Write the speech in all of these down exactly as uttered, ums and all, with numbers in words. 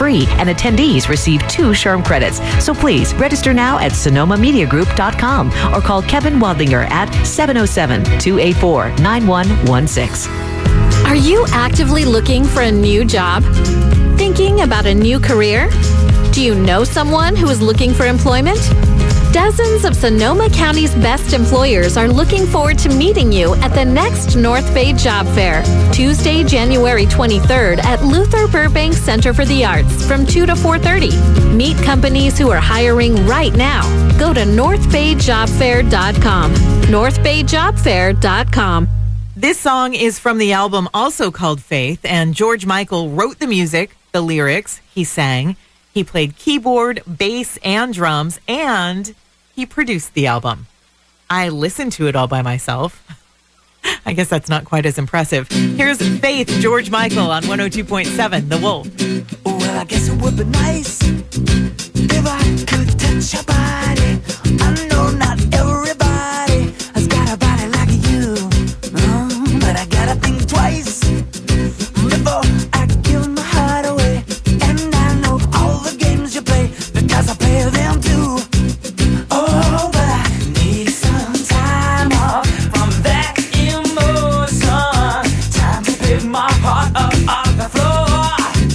free, and attendees receive two SHRM credits. So please register now at sonoma media group dot com or call Kevin Wadlinger at seven oh seven, two eight four, nine one one six. Are you actively looking for a new job? Thinking about a new career? Do you know someone who is looking for employment? Dozens of Sonoma County's best employers are looking forward to meeting you at the next North Bay Job Fair, Tuesday, January twenty-third at Luther Burbank Center for the Arts from two to four thirty. Meet companies who are hiring right now. Go to north bay job fair dot com. north bay job fair dot com. This song is from the album also called Faith, and George Michael wrote the music, the lyrics, he sang, he played keyboard, bass, and drums, and he produced the album. I listened to it all by myself. I guess that's not quite as impressive. Here's Faith, George Michael on one oh two point seven, The Wolf. Well, I guess it would be nice if I could touch your body. I know not everybody has got a body like you, mm, but I gotta think twice before I give my heart away. And I know all the games you play because I play them too. Oh, but I need some time off from that emotion. Time to pick my heart up off the floor.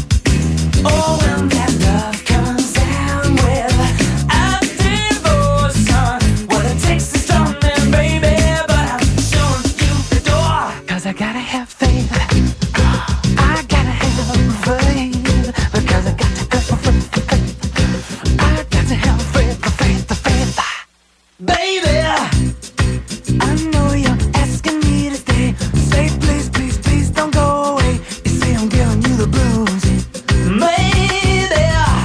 Oh, when that love comes down with a devotion, what it takes is something, baby, but I'm showing you the door. Cause I gotta have faith. I gotta have faith. Because I got to go for faith. I got to have faith, the faith, the faith. Baby, I know you're asking me to stay. Say please, please, please don't go away. You say I'm giving you the blues. Maybe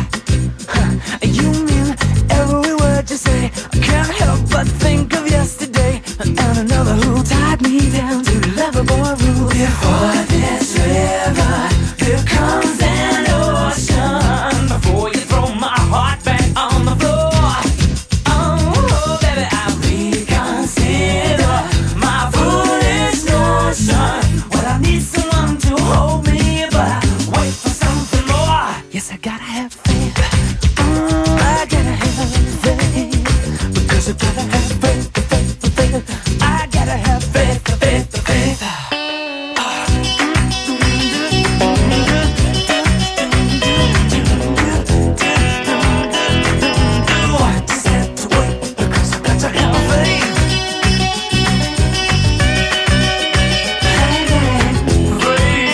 you mean every word you say. I can't help but think of yesterday and another who tied me down to lovable rules. Before this river, here comes an ocean. Before you throw my heart back on the floor. Oh, baby, I reconsider my foolish notion. Well, I need someone to hold me, but I wait for something more. Yes, I gotta have faith. Mm, I gotta have faith. Because I gotta have faith, the faith, the faith. I gotta have faith, the faith, the faith. Just have to wait because I got to have faith. I gotta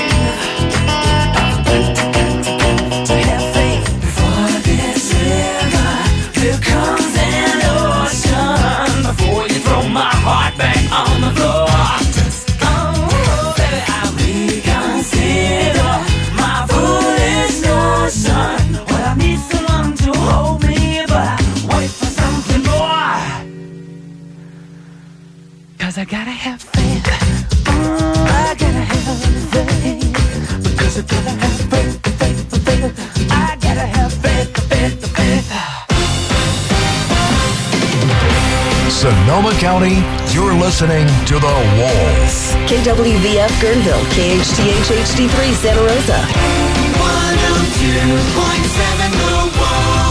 have faith. To have faith. Before this river, here comes an ocean. Before you throw my heart back on the floor. Oh, baby, I reconsider my foolish notion. Well, I need someone to hold me, but I wait for something more. Cause I gotta have faith. Mm, I gotta have faith. Because I gotta have faith, the faith, the faith. I gotta have faith, the faith, the faith. Sonoma County, you're listening to The Wolf. K W V F Guerneville, K H T H H D three Santa Rosa. one oh two point seven The Wolf.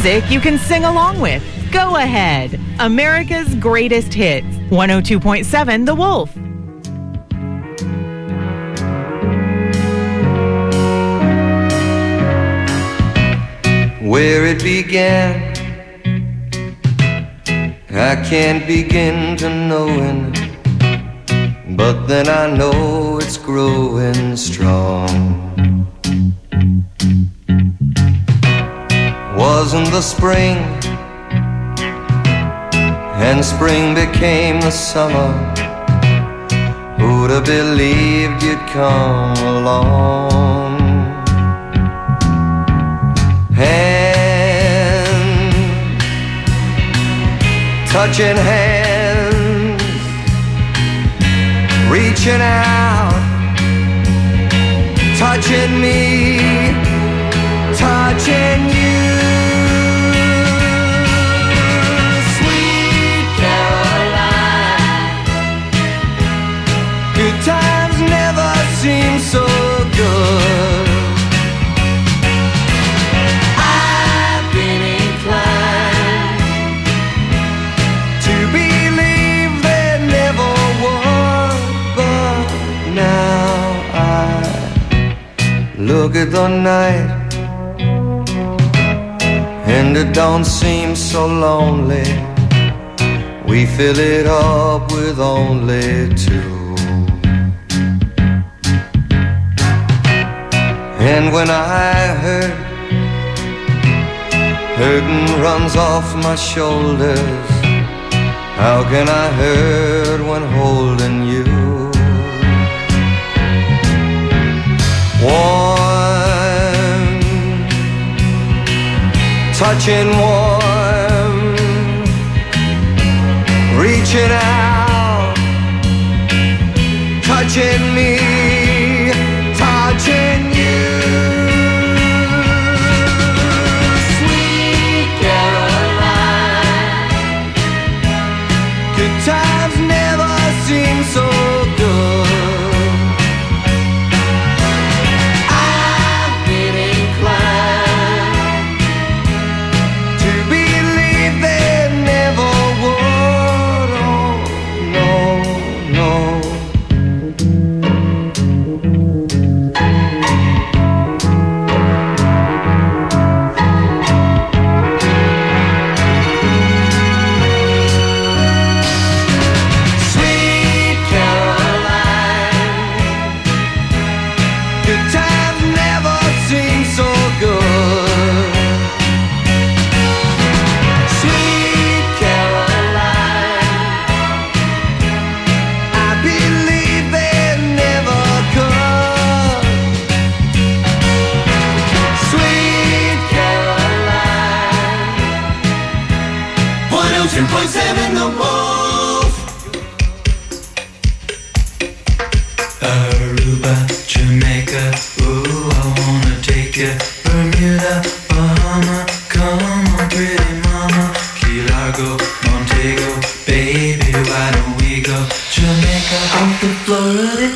music you can sing along with. Go ahead. America's Greatest Hits. one oh two point seven The Wolf. Where it began, I can't begin to knowing, but then I know it's growing strong. Wasn't the spring, and spring became the summer. Who'd have believed you'd come along? Hand, touching hands, reaching out, touching me, touching you. Sweet Caroline, good times never seem so good. I've been inclined to believe there never was, but now I look at the night and it don't seem so lonely. We fill it up with only two. And when I hurt, hurting runs off my shoulders. How can I hurt when holding you? Warm, touching warm, reaching out, touching me, touching you. Sweet Caroline, good times never seem so good. I've been inclined to believe there never would. Oh, no, no. Sweet Caroline, good times never seem so good. Sweet Caroline, I believe they never could. Sweet Caroline, one oh two point seven The Wolf. Aruba, Jamaica, ooh, I wanna take you. Bermuda, Bahama, come on, pretty mama. Key Largo, Montego, baby, why don't we go? Jamaica, off the Florida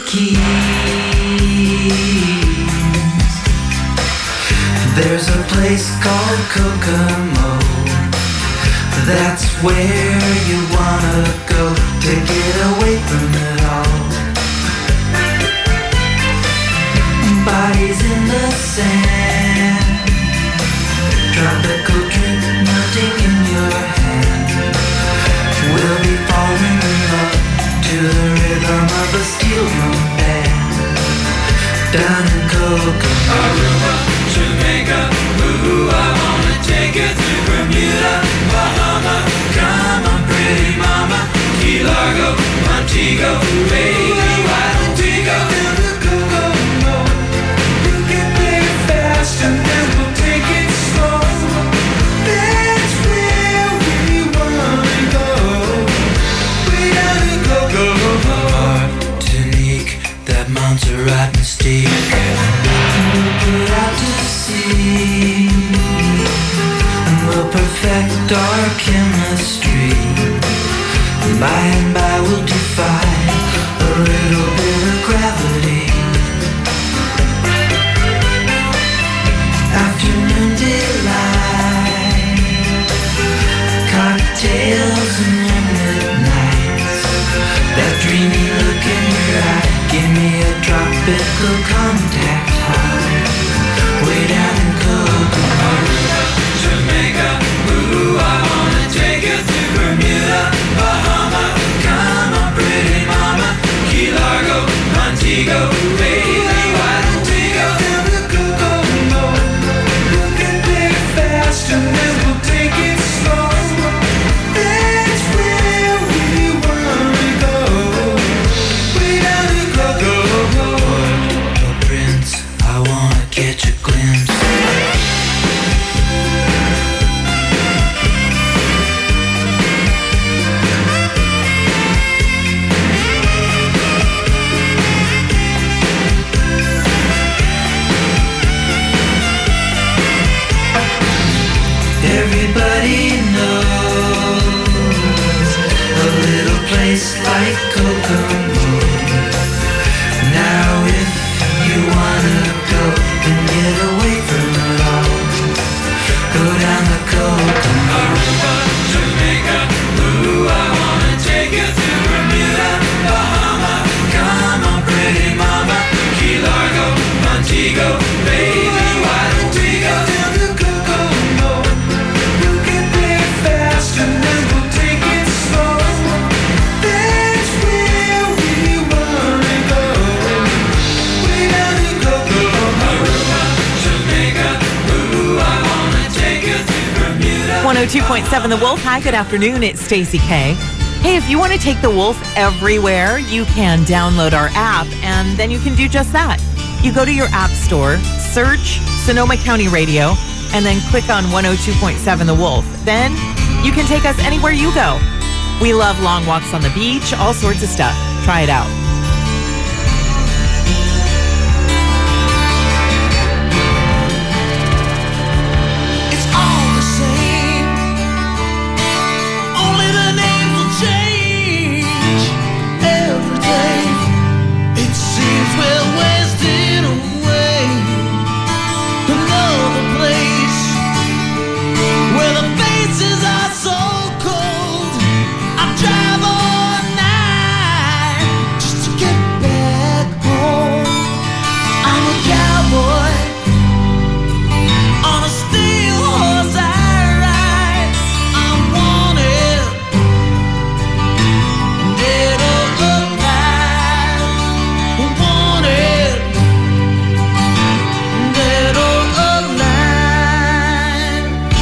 Keys. There's a place called Kokomo. That's where you wanna go to get away from it all. Bodies in the sand, tropical drink melting in your hand. We'll be falling in love to the rhythm of a steel drum band. Down in Kokomo, Aruba, Jamaica, ooh, I wanna take it to Bermuda, Bahama. Come on, pretty mama, Key Largo, Montego, baby, why don't we go to the Kokomo? We'll get there fast and then we'll take it slow. That's where we wanna go. We gotta go, go, go. Martinique, that Montserrat mystique. We'll get out to sea and we'll perfect our chemistry. By and by we'll defy a little bit of gravity. Afternoon delight, everybody knows a little place like Kokomo. Now if you wanna go and get away from it all, go down the Kokomo. Aruba, Jamaica, ooh, I wanna take you to Bermuda, Bahama. Come on, pretty mama, Key Largo, Montego, baby, why don't we go down to Kokomo? You can play fast and then we'll take it slow. That's where we wanna go. Way down to Kokomo. Aruba, Jamaica, ooh, I wanna take you to Bermuda. one oh two point seven The Wolf. Hi, good afternoon. It's Stacey K. Hey, if you want to take The Wolf everywhere, you can download our app, and then you can do just that. You go to your app store, search Sonoma County Radio, and then click on one oh two point seven The Wolf. Then you can take us anywhere you go. We love long walks on the beach, all sorts of stuff. Try it out. It's all the same. Only the names will change every day. It seems we're wasting away. Another place where the faces are so cold. I drive all night just to get back home. I'm a cowboy on a steel horse I ride. I'm wanted, dead or alive. Wanted, dead or alive.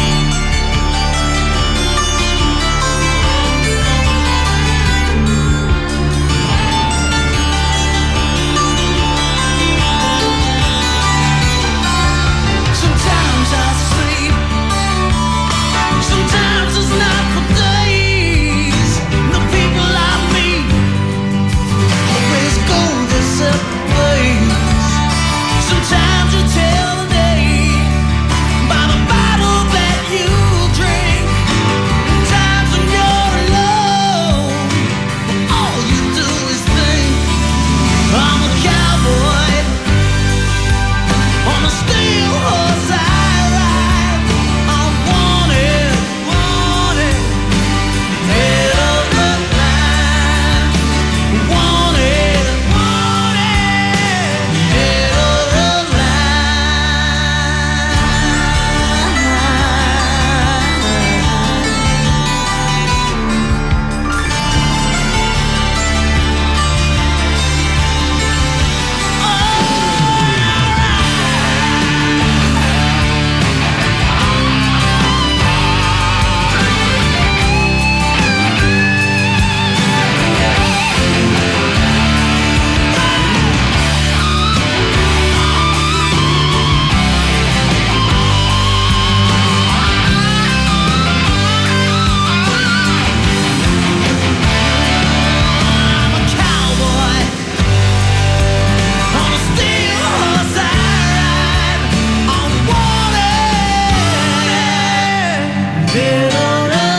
Sometimes I sleep, sometimes it's not for days. The people I meet always go their separate ways. Sometimes you tell the day by the bottle that you drink. Times when you're alone, all you do is think. I'm a cowboy on a steel horse I ride. I'm wanted, wanted, dead or alive. Wanted, wanted, dead or I'm a cowboy on a steel horse I ride. I'm wanted, dead or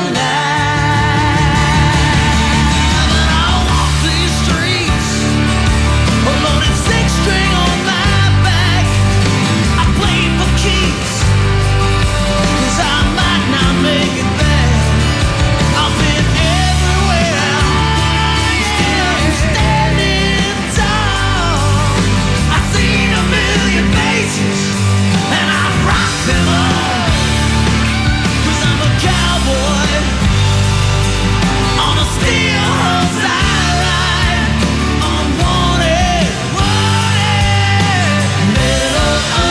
alive. And I walk these streets, a loaded six string on my back. I play for keeps, 'cause I might not make it back. I've been everywhere, still standing tall. I've seen a million faces, and I've rocked them all. 'Cause I'm a cowboy on a steel horse I ride. I'm wanted, wanted, dead or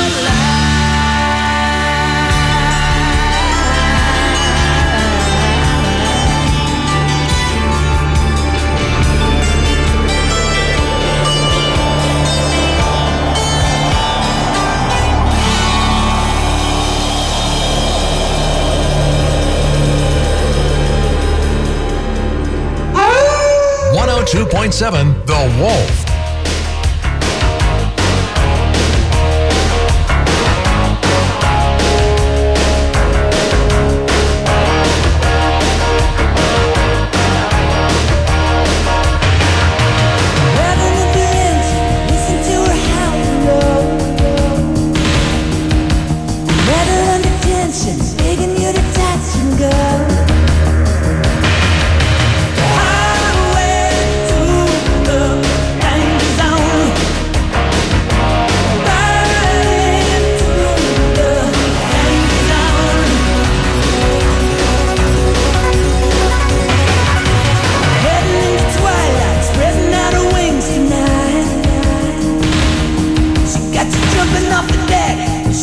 one oh two point seven The Wolf.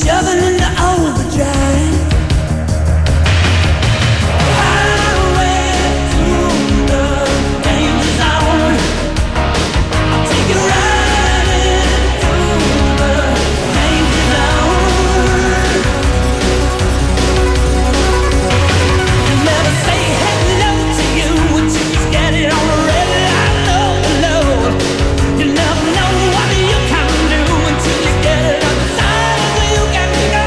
shoving into overdrive. Highway to the danger zone. I'll take you right into the danger zone. You never say hello to you until you get it on the red light, low, low. You never know what you can do until you get it on the side where you got to go.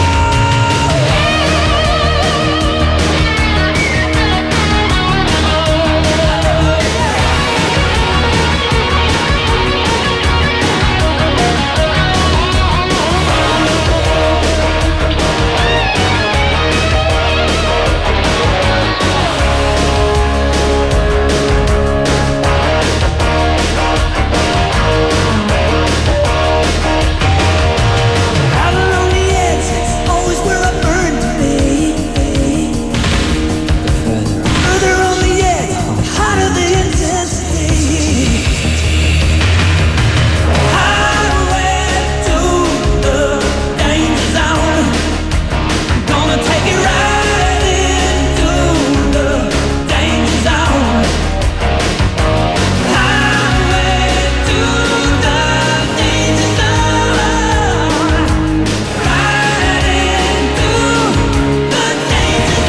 Out along the edge, it's always where I burn to be. Further on the edge, the hotter the intensity. Highway to the danger zone. Gonna take it right into the danger zone. Highway to the danger zone. Right into the danger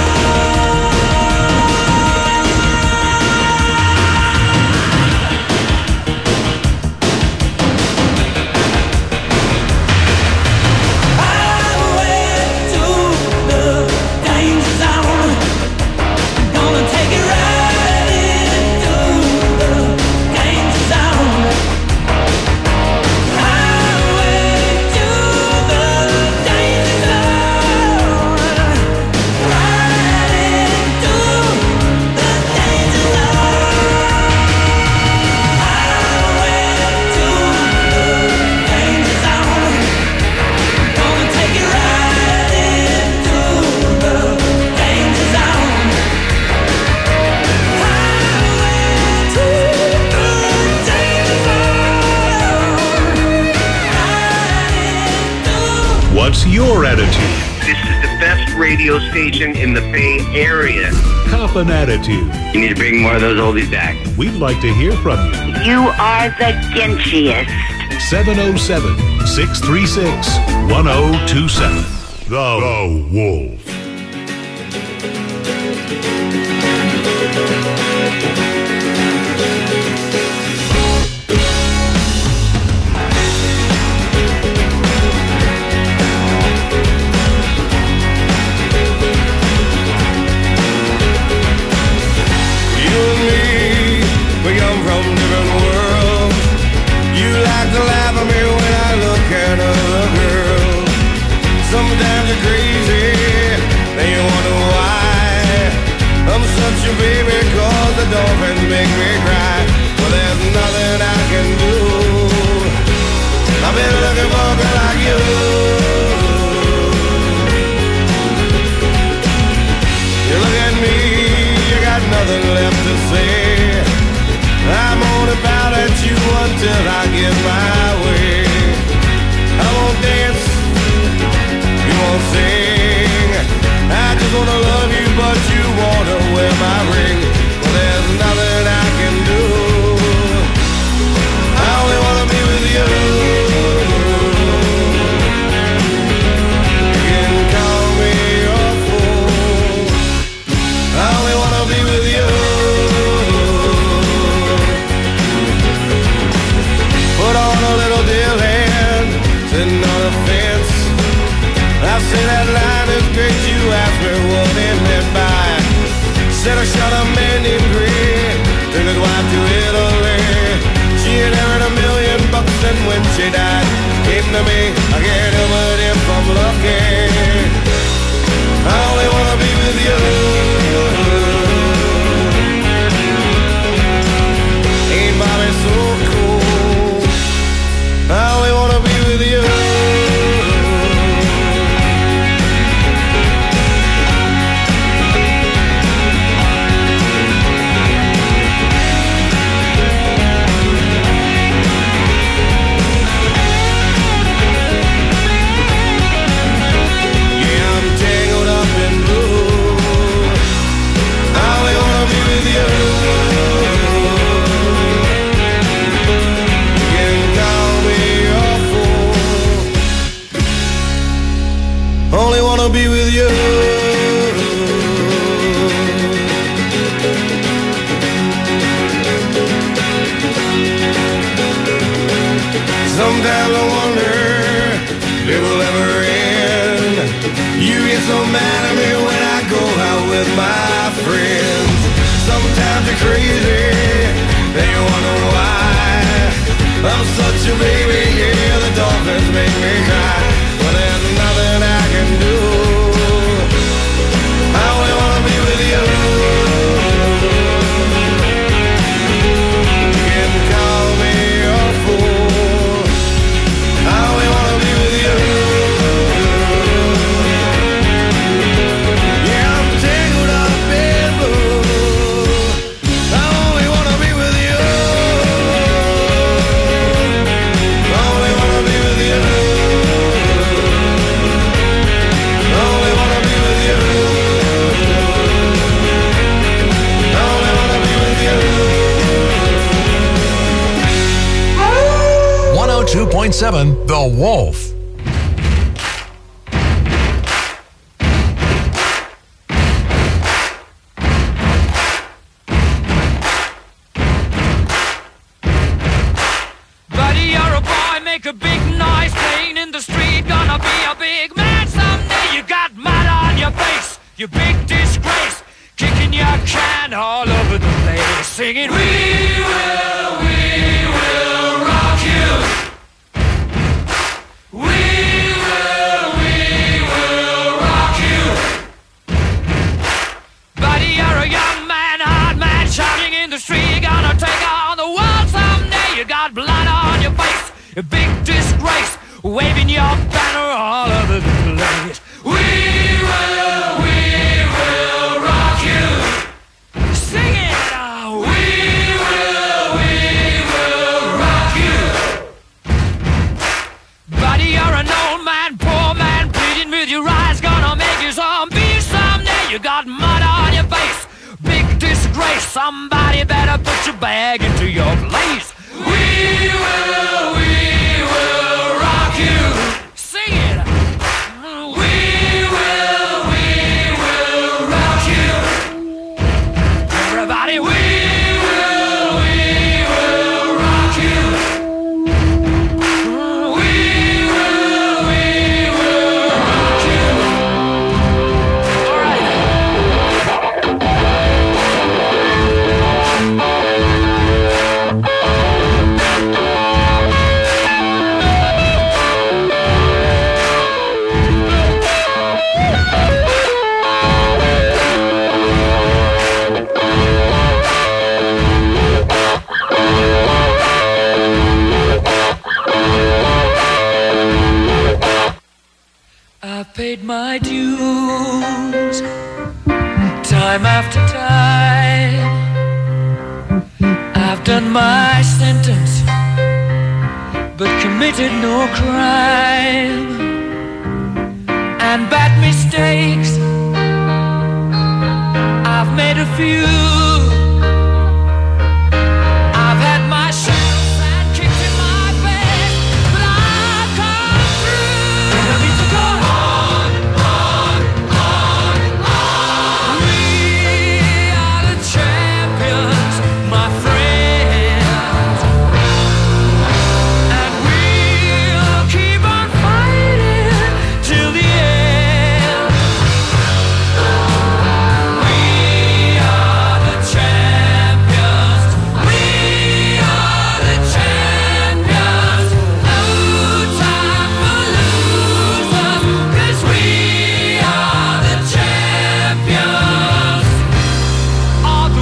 Highway to the danger zone. Gonna take it right into the danger zone. Highway to the danger zone. Right into the danger zone. Highway to the danger zone. Gonna take it right into the danger zone. Highway to the danger zone. What's your attitude? This is the best radio station in the Bay Area. Cop an attitude. You need to bring more of those oldies back. We'd like to hear from you. You are the Genshiest. seven oh seven, six three six, one oh two seven. The, the Wolf. You and me, we come from different worlds. You like to laugh at me when I look at other girls. Sometimes you're crazy, then you wonder why. I'm such a baby cause the dolphins make me cry. Well, there's nothing I can do. I've been looking for a girl like you. You look at me, you got nothing left to say. I'm only bound at you until I get my way. I won't dance, you won't sing. I just wanna love you, but you wanna wear my ring. Well, there's nothing I can do. I only wanna be with you. You can call me your fool. I only wanna be with you. Put on a little deal hand, sitting on a fence. I say that line is great, you ask me what it meant by. Said I shot a man named Green, took his wife to Italy. She had earned a million bucks and when she died, came to me, I can't help it if I'm lucky. I only wanna be with you. Ain't Bobby so cool? I only wanna be with you. wanna be with you. Sometimes I wonder if it will ever end. You get so mad at me when I go out with my friends. Sometimes you're crazy, and you wonder why. I'm such a baby, yeah, the dolphins make me cry. But there's nothing I can do. I only wanna be with you. You can call me a fool. I only wanna be with you. Yeah, I'm tangled up in blue. I only wanna be with you. I only wanna be with you. I only wanna be with you. I only wanna be with you. one oh two point seven The Wolf. Buddy, you're a boy, make a big noise playing in the street. Gonna be a big man someday. You got mud on your face, you big disgrace. Kicking your can all over the place, singing, we will, we will rock you. We will, we will rock you. Buddy, you're a young man, hard man, shouting in the street. Gonna take on the world someday. You got blood on your face, a big disgrace, waving your banner all over the place. We will, we will rock you. Sing it out. We will, we will rock you. Buddy, you're an old man, poor man, pleading with your eyes. Gonna make you zombie someday. You got mud on your face, big disgrace. Somebody better put your bag into your place. We will, we will rock you. Sing it. We will, we will rock you. Everybody, we will, we will rock you. We will, we will rock you. All right. I've paid my dues time after time. I've done my sentence, but committed no crime. And bad mistakes, I've made a few. I've had my shadows and kicked in my face, but I've come through. And I need to go on, on, on, on. We are the champions, my friends, and we'll keep on fighting till the end. We are the champions. We are the champions. No time for losers, 'cause we are the champions of the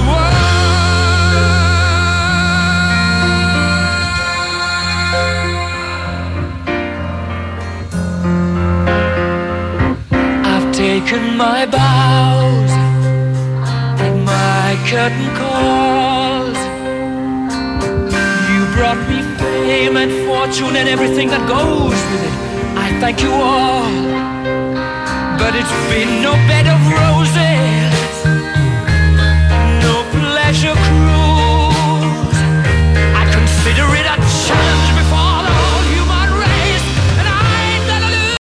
world. I've taken my bows and my curtain calls. You brought me fame and fortune and everything that goes with it. I thank you all, but it's been no bed of roses, no pleasure cruise. I consider